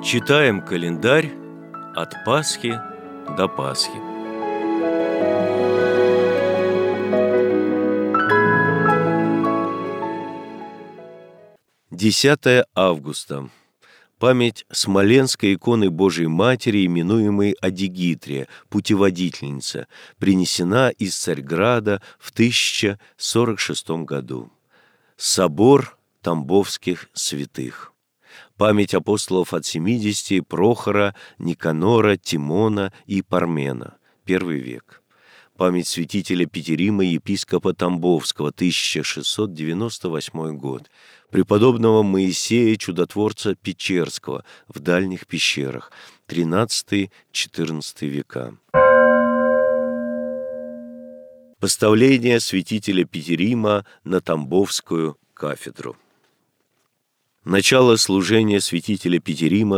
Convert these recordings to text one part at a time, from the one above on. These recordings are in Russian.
Читаем календарь от Пасхи до Пасхи. Десятое августа. Память Смоленской иконы Божией Матери, именуемой Адигитрия, путеводительница, принесена из Царьграда в 1046 году. Собор Тамбовских святых. Память апостолов от 70 Прохора, Никанора, Тимона и Пармена, I век. Память святителя Петерима, епископа Тамбовского, 1698 год. Преподобного Моисея, чудотворца Печерского, в дальних пещерах, 13-14 века. Поставление святителя Петерима на Тамбовскую кафедру. Начало служения святителя Петерима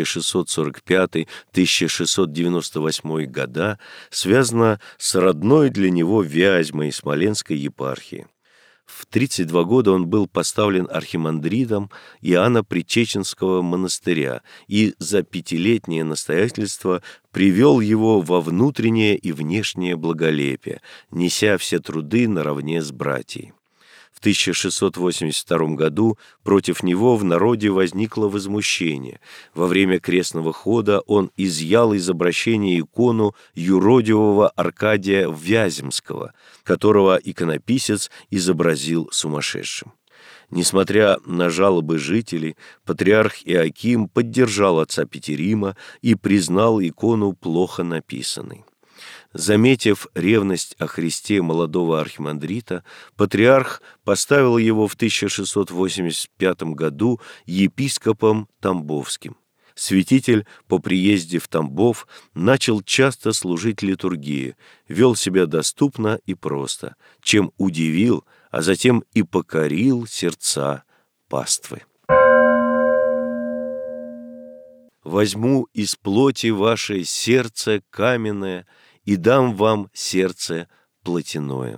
1645-1698 года связано с родной для него Вязьмой Смоленской епархии. В 32 года он был поставлен архимандритом Иоанна Предтеченского монастыря и за 5-летнее настоятельство привел его во внутреннее и внешнее благолепие, неся все труды наравне с братьей. В 1682 году против него в народе возникло возмущение. Во время крестного хода он изъял из обращения икону юродивого Аркадия Вяземского, которого иконописец изобразил сумасшедшим. Несмотря на жалобы жителей, патриарх Иоаким поддержал отца Петерима и признал икону плохо написанной. Заметив ревность о Христе молодого архимандрита, патриарх поставил его в 1685 году епископом Тамбовским. Святитель по приезде в Тамбов начал часто служить литургии, вел себя доступно и просто, чем удивил, а затем и покорил сердца паствы. «Возьму из плоти ваше сердце каменное, и дам вам сердце плотяное».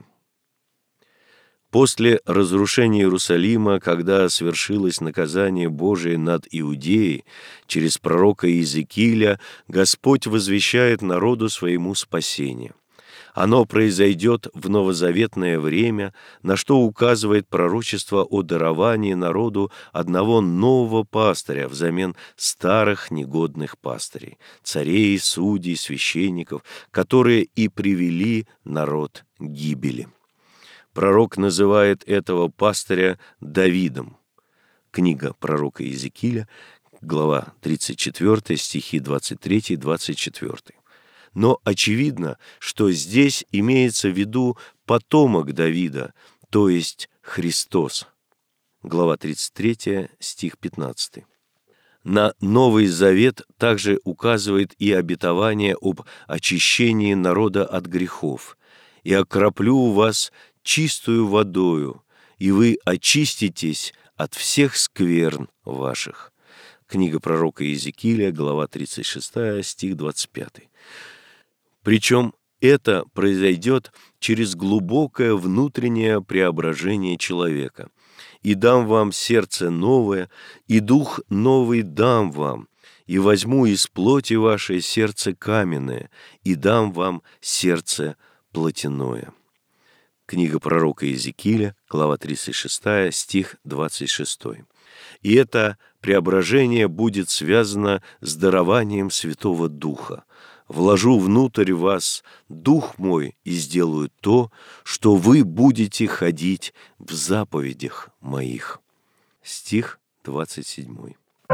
После разрушения Иерусалима, когда свершилось наказание Божие над Иудеей, через пророка Иезекииля Господь возвещает народу своему спасение. Оно произойдет в новозаветное время, на что указывает пророчество о даровании народу одного нового пастыря взамен старых негодных пастырей, царей, судей, священников, которые и привели народ к гибели. Пророк называет этого пастыря Давидом. Книга пророка Иезекииля, глава 34, стихи 23-24. Но очевидно, что здесь имеется в виду потомок Давида, то есть Христос. Глава 33, стих 15. На Новый Завет также указывает и обетование об очищении народа от грехов. «И окроплю вас чистую водою, и вы очиститесь от всех скверн ваших». Книга пророка Иезекииля, глава 36, стих 25. Причем это произойдет через глубокое внутреннее преображение человека. «И дам вам сердце новое, и дух новый дам вам, и возьму из плоти вашей сердце каменное, и дам вам сердце плотяное». Книга пророка Иезекииля, глава 36, стих 26. И это преображение будет связано с дарованием Святого Духа. «Вложу внутрь вас Дух мой и сделаю то, что вы будете ходить в заповедях моих». Стих 27.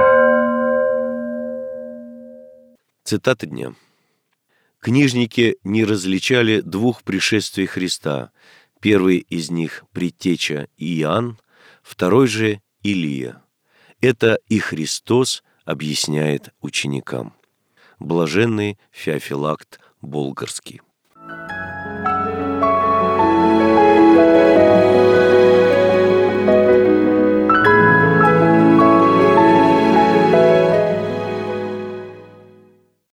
Цитата дня. Книжники не различали двух пришествий Христа. Первый из них – предтеча Иоанн, второй же – Илия. Это и Христос объясняет ученикам. Блаженный Феофилакт Болгарский.